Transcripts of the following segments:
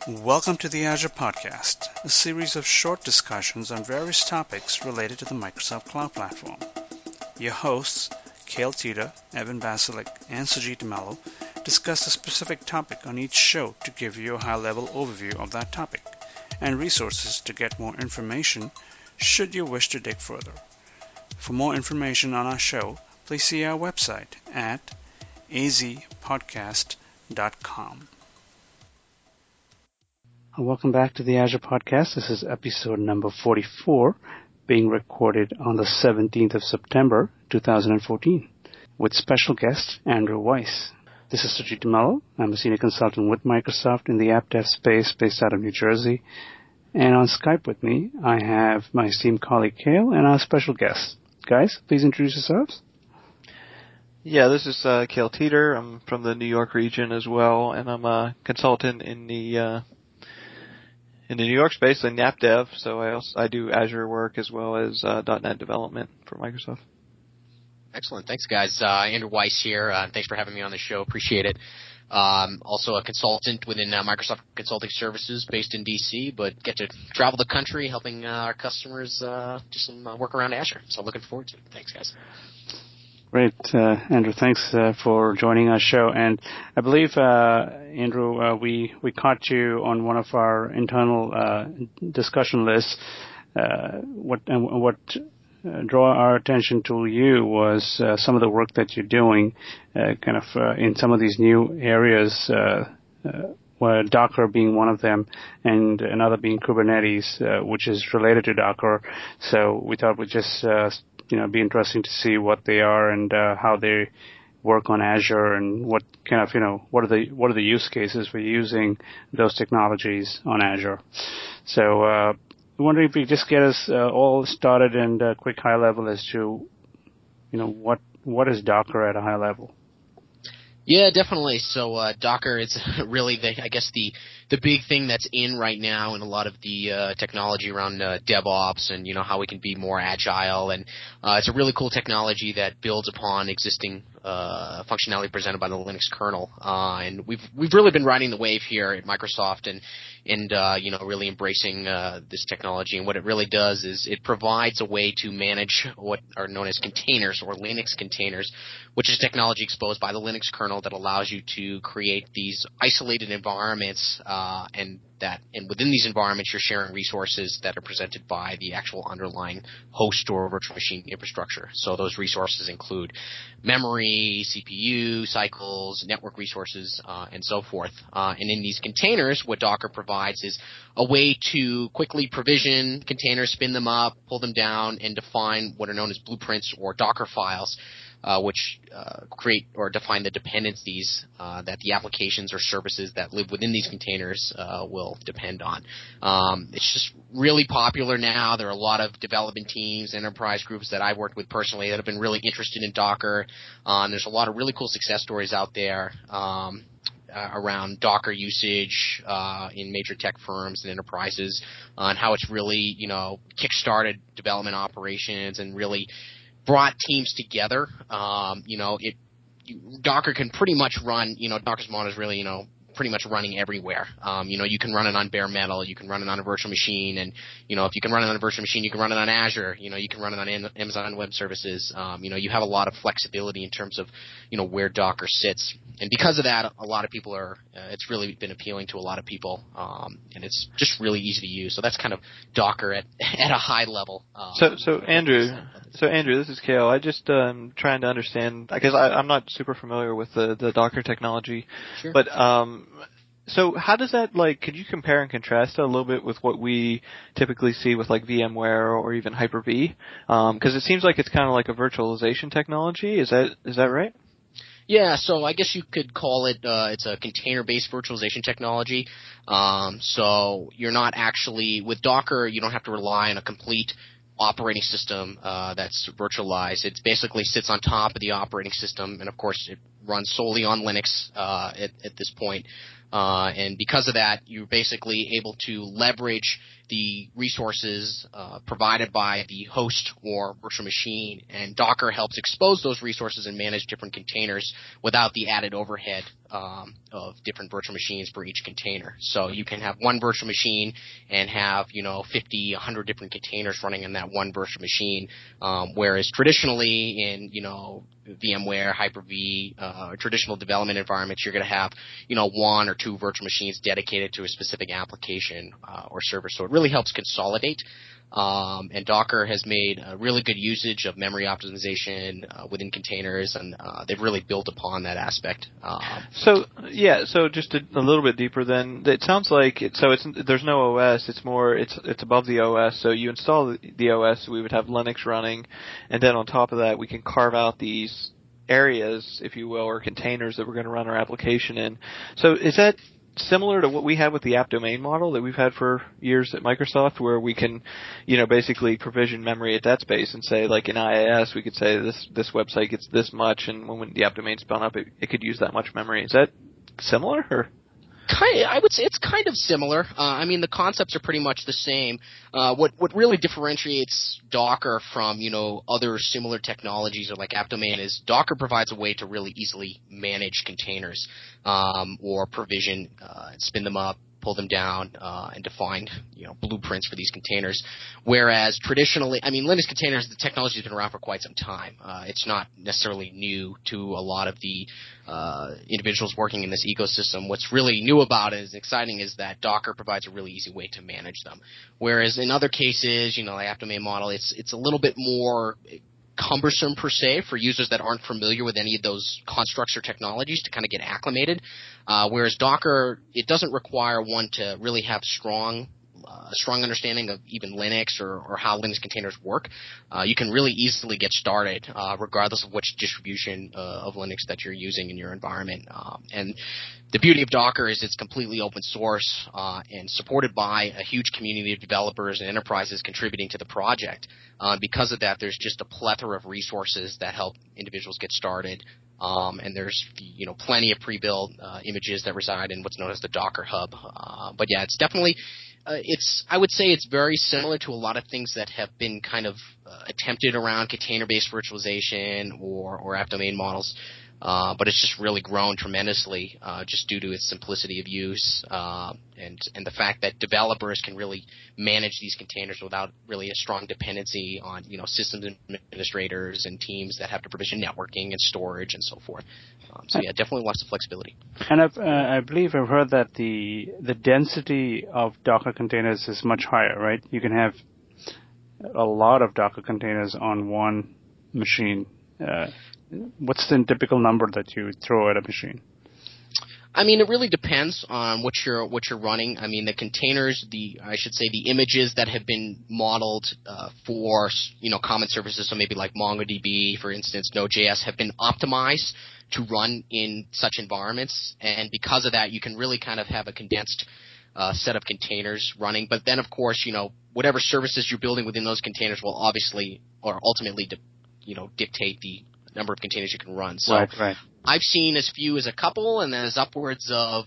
Welcome to the Azure Podcast, a series of short discussions on various topics related to the Microsoft Cloud Platform. Your hosts, Cale Tita, Evan Basilik, and Sujit Mello, discuss a specific topic on each show to give you a high-level overview of that topic, and resources to get more information should you wish to dig further. For more information on our show, please see our website at azpodcast.com. Welcome back to the Azure Podcast. This is episode number 44, being recorded on the 17th of September, 2014, with special guest Andrew Weiss. This is Sujit Mello. I'm a senior consultant with Microsoft in the app dev space based out of New Jersey. And on Skype with me, I have my esteemed colleague Cale and our special guest. Guys, please introduce yourselves. Yeah, this is Cale Teeter. I'm from the New York region as well, and I'm a consultant in the New York space in app dev. So I do Azure work as well as .NET development for Microsoft. Excellent. Thanks, guys. Andrew Weiss here. Thanks for having me on the show. Appreciate it. Also a consultant within Microsoft Consulting Services based in D.C., but get to travel the country helping our customers do some work around Azure. So looking forward to it. Thanks, guys. Great. Andrew, thanks for joining our show. And I believe, Andrew, we caught you on one of our internal discussion lists. What drew our attention to you was some of the work that you're doing in some of these new areas, where Docker being one of them and another being Kubernetes, which is related to Docker. So we thought we'd just be interesting to see what they are and how they work on Azure and what what are the use cases for using those technologies on Azure. So I'm wondering if you just get us all started and a quick high level as to what is Docker at a high level. Yeah, definitely. So Docker is really the big thing that's in right now in a lot of the technology around DevOps and how we can be more agile, and it's a really cool technology that builds upon existing functionality presented by the Linux kernel, and we've really been riding the wave here at Microsoft and really embracing this technology. And what it really does is it provides a way to manage what are known as containers or Linux containers, which is technology exposed by the Linux kernel that allows you to create these isolated environments, and within these environments you're sharing resources that are presented by the actual underlying host or virtual machine infrastructure. So those resources include memory, CPU, cycles, network resources, and so forth. And in these containers, what Docker provides is a way to quickly provision containers, spin them up, pull them down, and define what are known as blueprints or Docker files, which create or define the dependencies that the applications or services that live within these containers will depend on. It's just really popular now. There are a lot of development teams, enterprise groups that I've worked with personally that have been really interested in Docker. There's a lot of really cool success stories out there around Docker usage in major tech firms and enterprises, and how it's really kick-started development operations and really brought teams together. Docker can pretty much run, Docker's model is really, pretty much running everywhere. You can run it on bare metal, you can run it on a virtual machine, and, if you can run it on a virtual machine, you can run it on Azure, you can run it on Amazon Web Services. You have a lot of flexibility in terms of, where Docker sits. And because of that, a lot of people it's really been appealing to a lot of people, and it's just really easy to use. So that's kind of Docker at a high level. So Andrew, this is Cale. I just trying to understand, because I'm not super familiar with the Docker technology. Sure. But so how does that, could you compare and contrast it a little bit with what we typically see with VMware or even Hyper-V? Because it seems like it's kind of like a virtualization technology. Is that right? Yeah, so I guess you could call it, it's a container-based virtualization technology. So you're not actually, with Docker, you don't have to rely on a complete operating system that's virtualized. It basically sits on top of the operating system, and of course it run solely on Linux at this point. And because of that, you're basically able to leverage the resources provided by the host or virtual machine, and Docker helps expose those resources and manage different containers without the added overhead of different virtual machines for each container. So you can have one virtual machine and have 50, 100 different containers running in that one virtual machine, whereas traditionally in VMware, Hyper-V, traditional development environments, you're going to have one or two virtual machines dedicated to a specific application or server. So it really helps consolidate. And Docker has made a really good usage of memory optimization within containers, and they've really built upon that aspect. So just a little bit deeper then. It sounds like there's no OS. It's above the OS. So you install the OS, we would have Linux running, and then on top of that, we can carve out these areas, if you will, or containers that we're going to run our application in. So is that similar to what we have with the app domain model that we've had for years at Microsoft, where we can, basically provision memory at that space and say, like in IIS, we could say this website gets this much, and when the app domain spun up, it could use that much memory. Is that similar, or? I would say it's kind of similar. The concepts are pretty much the same. What really differentiates Docker from, other similar technologies or like AppDomain is Docker provides a way to really easily manage containers, or provision, spin them up, pull them down, and define, blueprints for these containers. Whereas traditionally, Linux containers, the technology has been around for quite some time. It's not necessarily new to a lot of the individuals working in this ecosystem. What's really new about it, is exciting, is that Docker provides a really easy way to manage them. Whereas in other cases, the AppDomain model, it's a little bit more cumbersome per se for users that aren't familiar with any of those constructs or technologies to kind of get acclimated. Whereas Docker, it doesn't require one to really have a strong understanding of even Linux or how Linux containers work. You can really easily get started, regardless of which distribution of Linux that you're using in your environment. And the beauty of Docker is it's completely open source and supported by a huge community of developers and enterprises contributing to the project. Because of that, there's just a plethora of resources that help individuals get started. And there's plenty of pre-built images that reside in what's known as the Docker Hub. But yeah, it's definitely I would say it's very similar to a lot of things that have been kind of attempted around container-based virtualization or app domain models. But it's just really grown tremendously just due to its simplicity of use and the fact that developers can really manage these containers without really a strong dependency on systems administrators and teams that have to provision networking and storage and so forth. So yeah, definitely lots of flexibility. And I believe I've heard that the density of Docker containers is much higher, right? You can have a lot of Docker containers on one machine. What's the typical number that you throw at a machine? It really depends on what you're running. The containers, the images that have been modeled for common services, so maybe like MongoDB, for instance, Node.js, have been optimized to run in such environments, and because of that, you can really kind of have a condensed set of containers running. But then, of course, whatever services you're building within those containers will obviously or ultimately dictate the number of containers you can run. So right. I've seen as few as a couple, and then as upwards of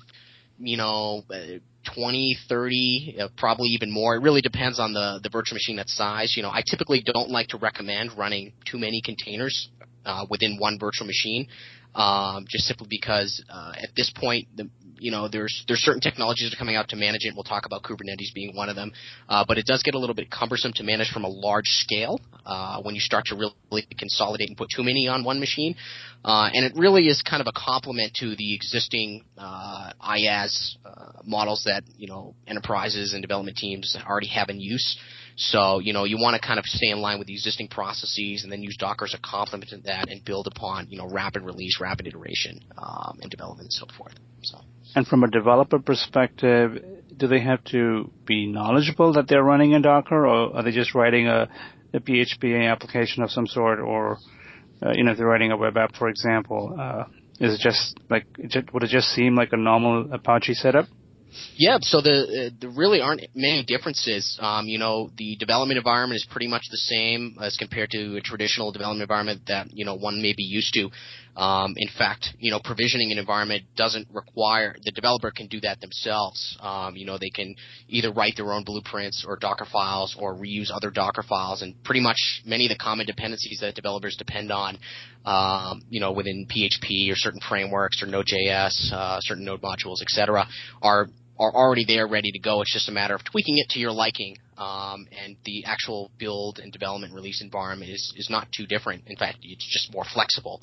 20, 30, probably even more. It really depends on the virtual machine, that size. I typically don't like to recommend running too many containers within one virtual machine, just simply because at this point there's certain technologies that are coming out to manage it. We'll talk about Kubernetes being one of them, but it does get a little bit cumbersome to manage from a large scale when you start to really consolidate and put too many on one machine. And it really is kind of a complement to the existing IaaS models that enterprises and development teams already have in use. So, you want to kind of stay in line with the existing processes and then use Docker as a complement to that and build upon, rapid release, rapid iteration, and development and so forth. So. And from a developer perspective, do they have to be knowledgeable that they're running in Docker, or are they just writing a PHP application of some sort, or, if they're writing a web app, for example, is it just would it just seem like a normal Apache setup? Yeah, so there really aren't many differences. The development environment is pretty much the same as compared to a traditional development environment that, one may be used to. In fact, provisioning an environment doesn't require, the developer can do that themselves. They can either write their own blueprints or Docker files or reuse other Docker files, and pretty much many of the common dependencies that developers depend on, within PHP or certain frameworks or Node.js, certain node modules, etc., are already there, ready to go. It's just a matter of tweaking it to your liking, and the actual build and development release environment is not too different. In fact, it's just more flexible.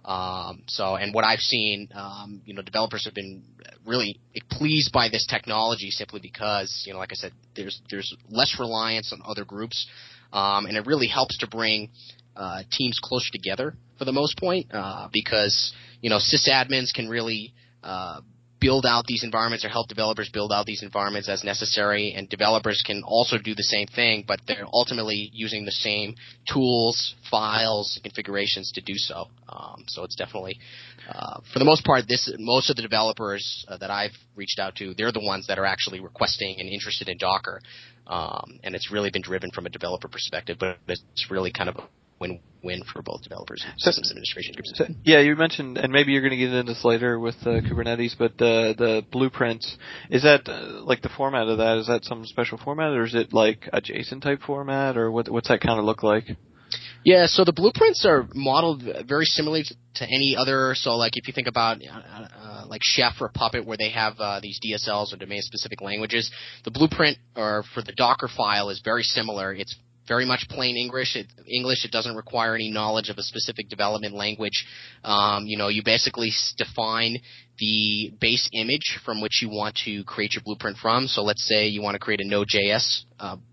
And what I've seen, developers have been really pleased by this technology simply because, like I said, there's less reliance on other groups, and it really helps to bring teams closer together for the most part, because, sysadmins can really build out these environments or help developers build out these environments as necessary, and developers can also do the same thing, but they're ultimately using the same tools, files, configurations to do so. So it's definitely, for the most part, most of the developers that I've reached out to, they're the ones that are actually requesting and interested in Docker, and it's really been driven from a developer perspective, but it's really kind of a win-win for both developers and systems administration groups. So, yeah, you mentioned, and maybe you're going to get into this later with Kubernetes, but the blueprints, is that like the format of that? Is that some special format, or is it like a JSON type format, or what's that kind of look like? Yeah, so the blueprints are modeled very similarly to any other. So, like if you think about like Chef or Puppet, where they have these DSLs or domain-specific languages, the blueprint or for the Docker file is very similar. It's very much plain English. It doesn't require any knowledge of a specific development language. You basically define the base image from which you want to create your blueprint from. So let's say you want to create a Node.js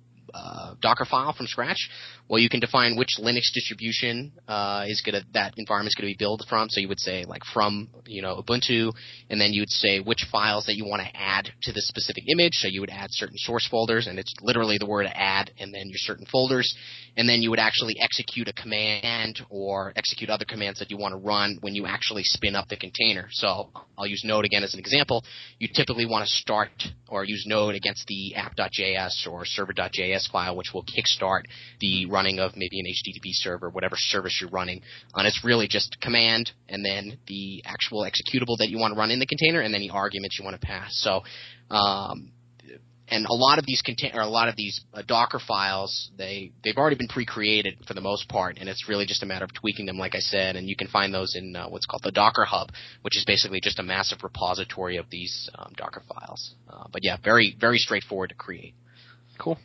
Docker file from scratch. Well, you can define which Linux distribution that environment is going to be built from. So you would say like from Ubuntu, and then you would say which files that you want to add to the specific image. So you would add certain source folders, and it's literally the word add, and then your certain folders, and then you would actually execute a command or execute other commands that you want to run when you actually spin up the container. So I'll use Node again as an example. You typically want to start or use Node against the app.js or server.js file, which will kickstart the running of maybe an HTTP server, whatever service you're running. And it's really just command and then the actual executable that you want to run in the container and then the arguments you want to pass. So, and a lot of these Docker files, they've already been pre-created for the most part, and it's really just a matter of tweaking them, like I said. And you can find those in what's called the Docker Hub, which is basically just a massive repository of these Docker files. But yeah, very, very straightforward to create. Cool.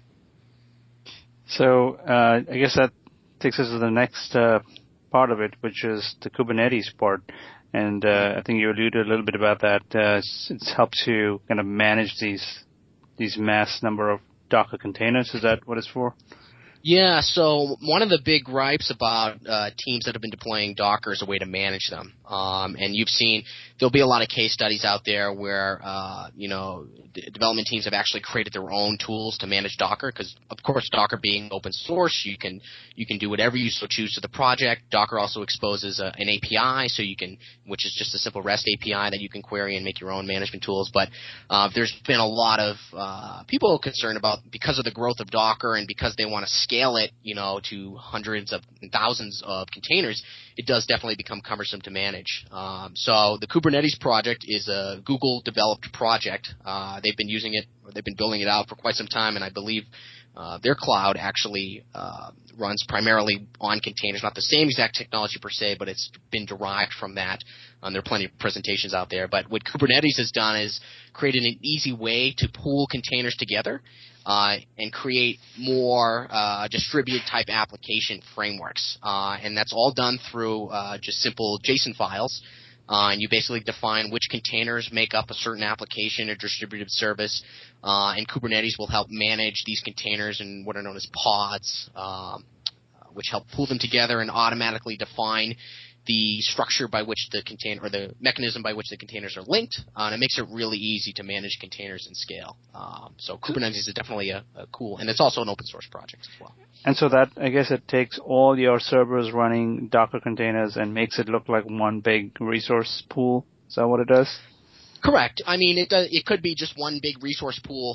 So I guess that takes us to the next part of it, which is the Kubernetes part. And I think you alluded a little bit about that. It helps you kind of manage these mass number of Docker containers. Is that what it's for? Yeah, so one of the big gripes about teams that have been deploying Docker is a way to manage them. And you've seen there'll be a lot of case studies out there where, development teams have actually created their own tools to manage Docker because, of course, Docker being open source, you can do whatever you so choose to the project. Docker also exposes an API, which is just a simple REST API that you can query and make your own management tools. But there's been a lot of people concerned about, because of the growth of Docker and because they want to scale it, to hundreds of thousands of containers, it does definitely become cumbersome to manage. So the Kubernetes project is a Google-developed project. They've been using it, or they've been building it out for quite some time, and I believe their cloud actually runs primarily on containers. Not the same exact technology per se, but it's been derived from that. There are plenty of presentations out there. But what Kubernetes has done is created an easy way to pool containers together and create more distributed type application frameworks. And that's all done through just simple JSON files. And you basically define which containers make up a certain application or distributed service, and Kubernetes will help manage these containers in what are known as pods, which help pull them together and automatically define the structure by which the container, or the mechanism by which the containers are linked, and it makes it really easy to manage containers and scale. So Kubernetes is definitely a cool, and it's also an open source project as well. And so that, I guess, it takes all your servers running Docker containers and makes it look like one big resource pool. Is that what it does? Correct. I mean, it could be just one big resource pool,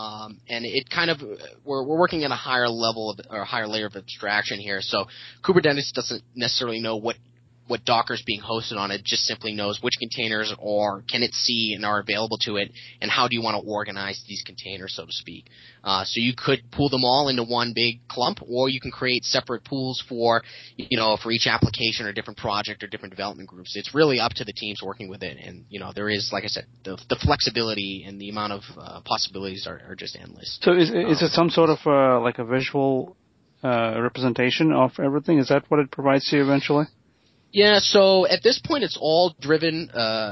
and it kind of we're working at a higher level or a higher layer of abstraction here. So Kubernetes doesn't necessarily know what Docker's being hosted on. It just simply knows which containers can it see and are available to it, and how do you want to organize these containers, so to speak. So you could pool them all into one big clump, or you can create separate pools for each application or different project or different development groups. It's really up to the teams working with it, and there is, like I said, the flexibility and the amount of possibilities are just endless. So is it some sort of like a visual representation of everything? Is that what it provides to you eventually? Yeah, so at this point it's all driven,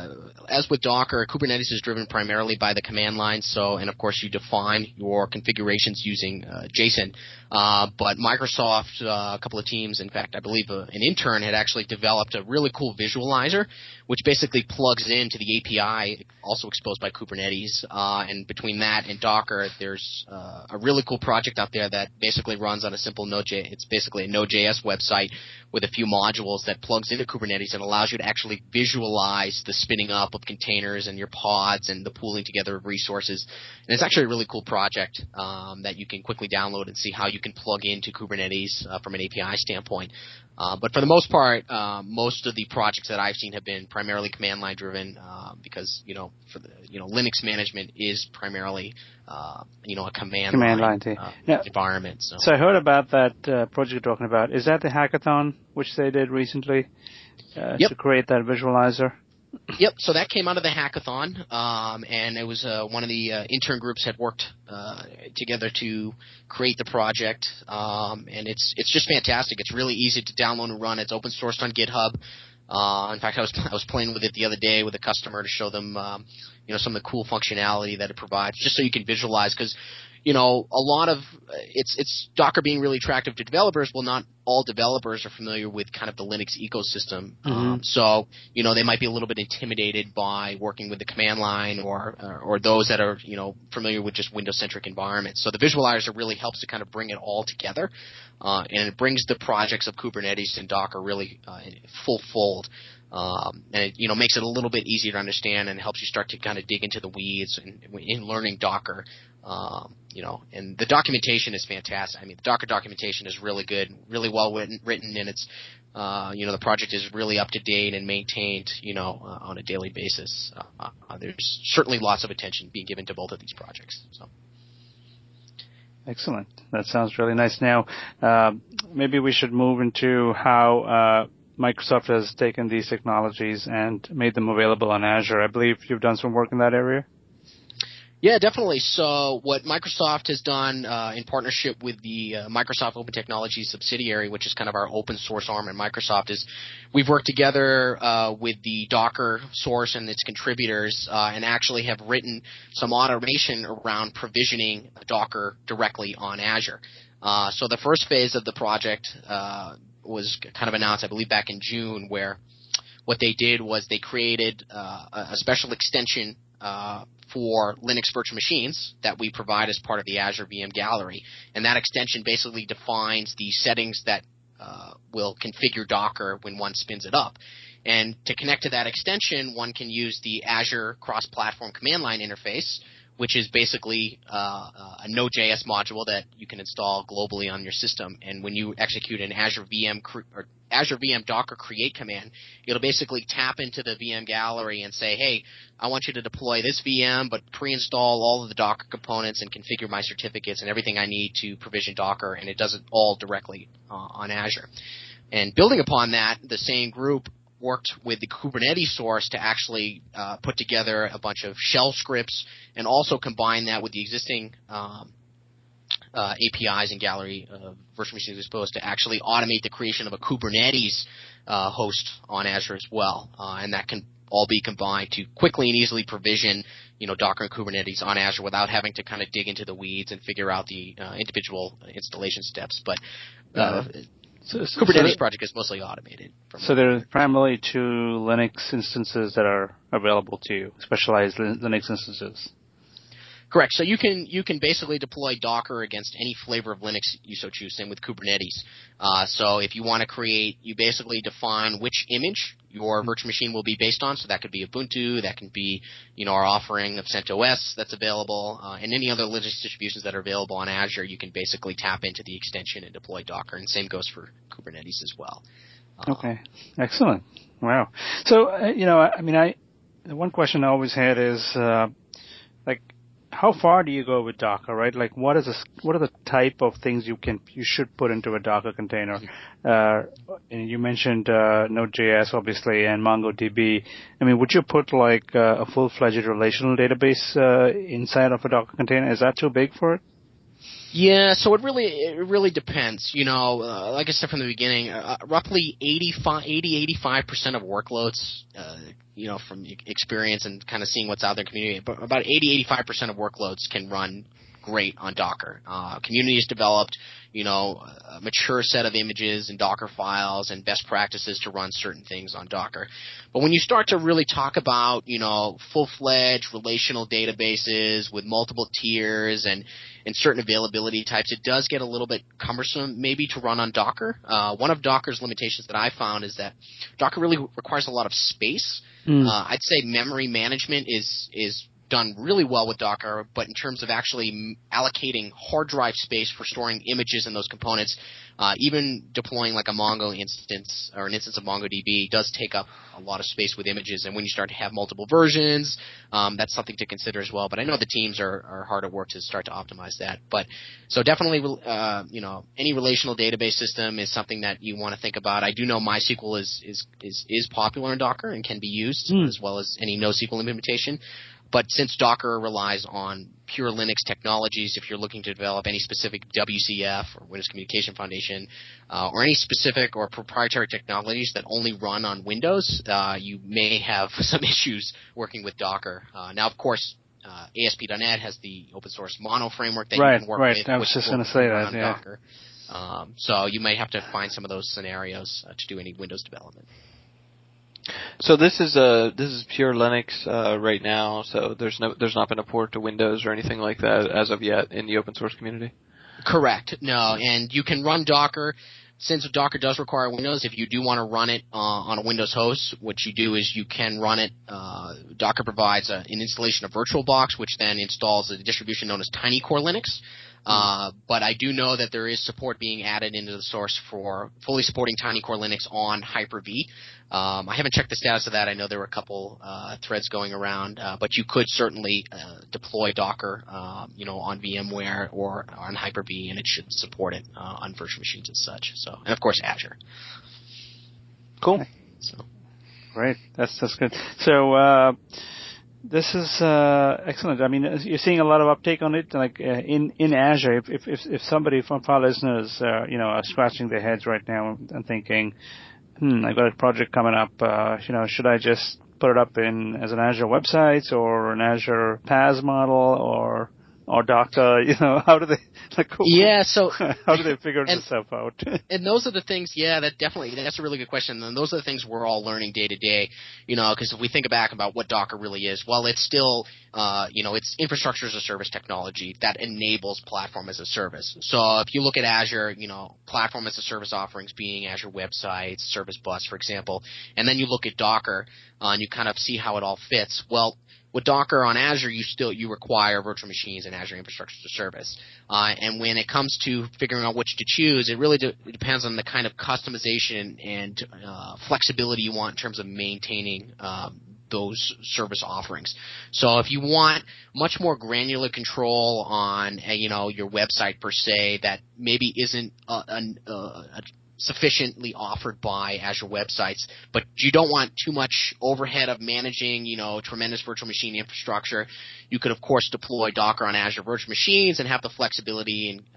as with Docker, Kubernetes is driven primarily by the command line, and of course you define your configurations using JSON. But Microsoft, a couple of teams, in fact I believe an intern had actually developed a really cool visualizer, which basically plugs into the API, also exposed by Kubernetes, and between that and Docker there's a really cool project out there that basically runs on a simple Node.js. It's basically a Node.js website with a few modules that plugs into Kubernetes and allows you to actually visualize the spinning up of containers and your pods and the pooling together of resources. And it's actually a really cool project that you can quickly download and see how you can plug into Kubernetes from an API standpoint. But for the most part, most of the projects that I've seen have been primarily command line driven, because Linux management is primarily a command line environment. So I heard about that project you're talking about. Is that the hackathon which they did recently to create that visualizer? Yep. So that came out of the hackathon, and it was one of the intern groups had worked together to create the project, and it's just fantastic. It's really easy to download and run. It's open sourced on GitHub. In fact, I was playing with it the other day with a customer to show them some of the cool functionality that it provides, just so you can visualize, because a lot of it's Docker being really attractive to developers. Well, not all developers are familiar with kind of the Linux ecosystem. Mm-hmm. So they might be a little bit intimidated by working with the command line or those that are, familiar with just Windows-centric environments. So the visualizer really helps to kind of bring it all together. And it brings the projects of Kubernetes and Docker really full fold. And it, makes it a little bit easier to understand and helps you start to kind of dig into the weeds in learning Docker. And the documentation is fantastic. I mean, the Docker documentation is really good, really well written, and it's, the project is really up to date and maintained, on a daily basis. There's certainly lots of attention being given to both of these projects. So. Excellent. That sounds really nice. Now, maybe we should move into how Microsoft has taken these technologies and made them available on Azure. I believe you've done some work in that area. Yeah, definitely. So what Microsoft has done in partnership with the Microsoft Open Technologies subsidiary, which is kind of our open source arm at Microsoft, is we've worked together with the Docker source and its contributors and actually have written some automation around provisioning Docker directly on Azure. So the first phase of the project was kind of announced, I believe, back in June, where what they did was they created a special extension for Linux virtual machines that we provide as part of the Azure VM Gallery. And that extension basically defines the settings that will configure Docker when one spins it up. And to connect to that extension, one can use the Azure cross-platform command line interface, which is basically a Node.js module that you can install globally on your system. And when you execute an Azure VM Docker create command, it'll basically tap into the VM gallery and say, hey, I want you to deploy this VM, but pre-install all of the Docker components and configure my certificates and everything I need to provision Docker, and it does it all directly on Azure. And building upon that, the same group worked with the Kubernetes source to actually put together a bunch of shell scripts and also combine that with the existing APIs and gallery virtual machines exposed to actually automate the creation of a Kubernetes host on Azure as well. And that can all be combined to quickly and easily provision, Docker and Kubernetes on Azure without having to kind of dig into the weeds and figure out the individual installation steps. But Kubernetes project is mostly automated. So there are primarily 2 Linux instances that are available to you, specialized Linux instances. Correct. So you can basically deploy Docker against any flavor of Linux you so choose. Same with Kubernetes. So if you want to create, you basically define which image your virtual machine will be based on. So that could be Ubuntu, that can be, our offering of CentOS that's available, and any other Linux distributions that are available on Azure. You can basically tap into the extension and deploy Docker, and same goes for Kubernetes as well. Okay, excellent. Wow. So, the one question I always had is, how far do you go with Docker, right? Like, what are the type of things you should put into a Docker container? And you mentioned Node.js, obviously, and MongoDB. I mean, would you put like a full-fledged relational database inside of a Docker container? Is that too big for it? Yeah, so it really depends. Like I said from the beginning, roughly 85% of workloads, from experience and kind of seeing what's out there in the community, but about 85% of workloads can run great on Docker. Community has developed, a mature set of images and Docker files and best practices to run certain things on Docker. But when you start to really talk about, full-fledged relational databases with multiple tiers and certain availability types, it does get a little bit cumbersome maybe to run on Docker. One of Docker's limitations that I found is that Docker really requires a lot of space. I'd say memory management is done really well with Docker, but in terms of actually allocating hard drive space for storing images in those components, even deploying like a Mongo instance or an instance of MongoDB does take up a lot of space with images. And when you start to have multiple versions, that's something to consider as well. But I know the teams are hard at work to start to optimize that. But so definitely, any relational database system is something that you want to think about. I do know MySQL is popular in Docker and can be used as well as any NoSQL implementation. But since Docker relies on pure Linux technologies, if you're looking to develop any specific WCF or Windows Communication Foundation or any specific or proprietary technologies that only run on Windows, you may have some issues working with Docker. Now, of course, ASP.NET has the open source Mono framework that you can work with. Right, I was just going to say that, yeah. Docker. So you may have to find some of those scenarios to do any Windows development. So this is pure Linux right now. So there's not been a port to Windows or anything like that as of yet in the open source community. Correct. No, and you can run Docker. Since Docker does require Windows, if you do want to run it on a Windows host, what you do is you can run it. Docker provides an installation of VirtualBox, which then installs a distribution known as TinyCore Linux. But I do know that there is support being added into the source for fully supporting TinyCore Linux on Hyper-V. I haven't checked the status of that. I know there were a couple threads going around, but you could certainly deploy Docker, on VMware or on Hyper-V, and it should support it on virtual machines and such. So, and of course Azure. Cool. So, great. That's good. So. This is excellent. I mean, you're seeing a lot of uptake on it, like in Azure. If somebody from our listeners, are scratching their heads right now and thinking, I got a project coming up. Should I just put it up as an Azure website or an Azure PaaS model or Docker? How do they how do they figure this stuff out? And those are the things. Yeah, that's a really good question. And those are the things we're all learning day to day. Because if we think back about what Docker really is, well, it's still, it's infrastructure as a service technology that enables platform as a service. So if you look at Azure, platform as a service offerings being Azure Websites, Service Bus, for example, and then you look at Docker and you kind of see how it all fits. Well, with Docker on Azure, you require virtual machines and Azure Infrastructure as a Service. And when it comes to figuring out which to choose, it really depends on the kind of customization and flexibility you want in terms of maintaining those service offerings. So if you want much more granular control on your website per se that maybe isn't sufficiently offered by Azure Websites, but you don't want too much overhead of managing, tremendous virtual machine infrastructure, you could, of course, deploy Docker on Azure virtual machines and have the flexibility and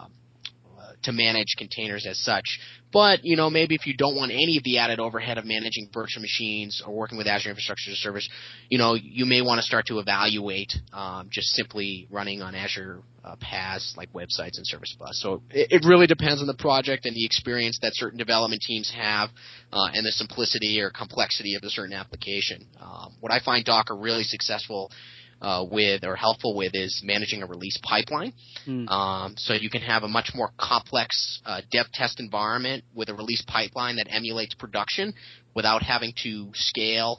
to manage containers as such. But, maybe if you don't want any of the added overhead of managing virtual machines or working with Azure Infrastructure as a Service, you may want to start to evaluate just simply running on Azure PaaS like websites and Service Bus. So it really depends on the project and the experience that certain development teams have and the simplicity or complexity of a certain application. What I find Docker really successful with or helpful with is managing a release pipeline. So you can have a much more complex dev test environment with a release pipeline that emulates production without having to scale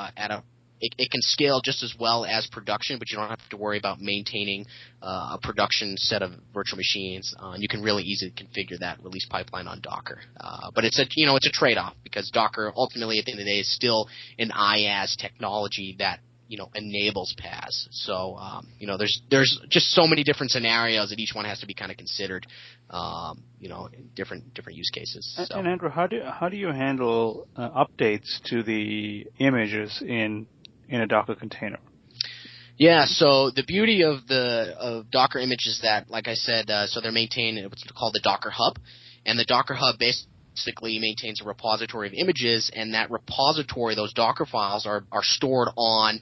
it can scale just as well as production, but you don't have to worry about maintaining a production set of virtual machines. And you can really easily configure that release pipeline on Docker. But it's a trade-off, because Docker ultimately at the end of the day is still an IaaS technology that enables PaaS. So there's just so many different scenarios that each one has to be kind of considered. In different use cases. So. And Andrew, how do you handle updates to the images in a Docker container? Yeah, so the beauty of Docker images that, like I said, so they're maintained in what's called the Docker Hub, and the Docker Hub basically maintains a repository of images, and that repository, those Docker files, are stored on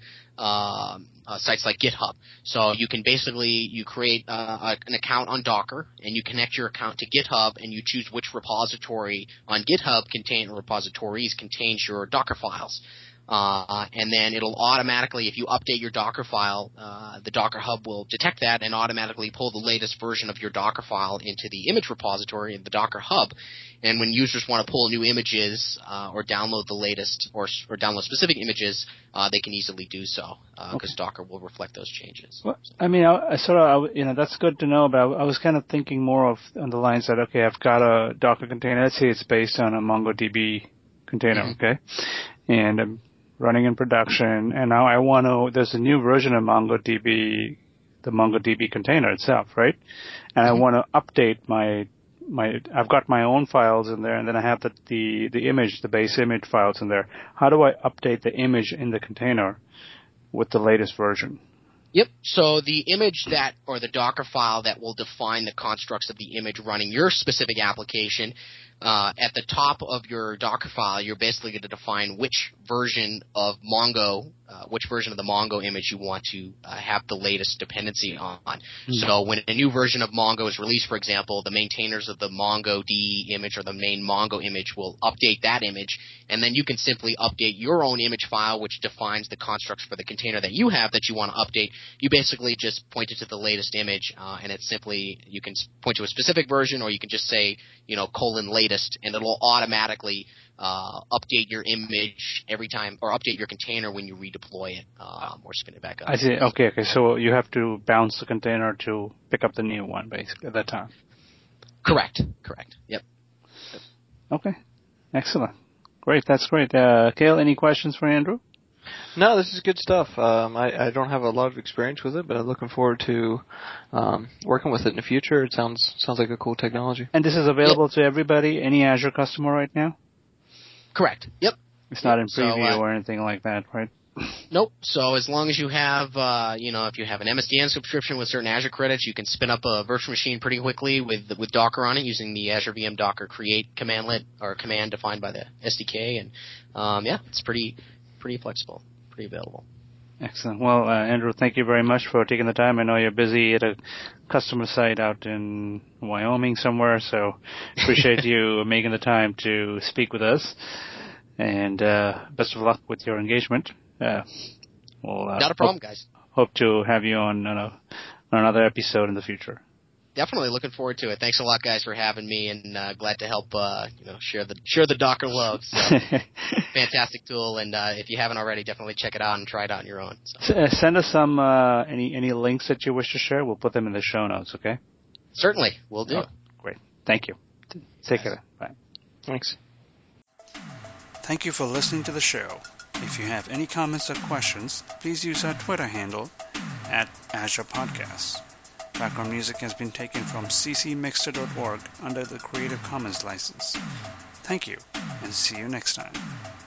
sites like GitHub. So you can you create an account on Docker, and you connect your account to GitHub, and you choose which repository on GitHub repositories contains your Docker files. And then it'll automatically, if you update your Docker file, the Docker Hub will detect that and automatically pull the latest version of your Docker file into the image repository in the Docker Hub. And when users want to pull new images or download the latest or download specific images, they can easily do so because Docker will reflect those changes. Well, I mean, that's good to know. But I was kind of thinking more on the lines that, okay, I've got a Docker container. Let's say it's based on a MongoDB container, okay, and I'm running in production, and now there's a new version of MongoDB, the MongoDB container itself, right? And I want to update I've got my own files in there, and then I have the image, the base image files in there. How do I update the image in the container with the latest version? Yep. So the image or the Docker file that will define the constructs of the image running your specific application, at the top of your Docker file, you're basically going to define which version of the Mongo image you want to have the latest dependency on. Mm-hmm. So when a new version of Mongo is released, for example, the maintainers of the MongoD image or the main Mongo image will update that image, and then you can simply update your own image file, which defines the constructs for the container that you have that you want to update. You basically just point it to the latest image, and it's simply, you can point to a specific version, or you can just say, :latest, and it'll automatically update your image every time, or update your container when you redeploy it or spin it back up. I see. Okay. So you have to bounce the container to pick up the new one, basically, at that time. Correct. Yep. Okay. Excellent. Great. That's great. Cale, any questions for Andrew? No, this is good stuff. I don't have a lot of experience with it, but I'm looking forward to working with it in the future. It sounds like a cool technology. And this is available to everybody, any Azure customer right now? Correct. Yep. It's not in preview or anything like that, right? Nope. So as long as you have, if you have an MSDN subscription with certain Azure credits, you can spin up a virtual machine pretty quickly with Docker on it using the Azure VM Docker create commandlet or command defined by the SDK, and it's pretty flexible, pretty available. Excellent. Well, Andrew, thank you very much for taking the time. I know you're busy at a customer site out in Wyoming somewhere, so appreciate you making the time to speak with us. And best of luck with your engagement. Not a problem, guys. Hope to have you on another episode in the future. Definitely looking forward to it. Thanks a lot, guys, for having me, and glad to help share the Docker love. So, fantastic tool, and if you haven't already, definitely check it out and try it out on your own. So. Send us some any links that you wish to share. We'll put them in the show notes. Okay. Certainly, we'll do. Oh, great. Thank you. Take care. Bye. Thanks. Thank you for listening to the show. If you have any comments or questions, please use our Twitter handle @AzurePodcasts. Background music has been taken from ccmixter.org under the Creative Commons license. Thank you, and see you next time.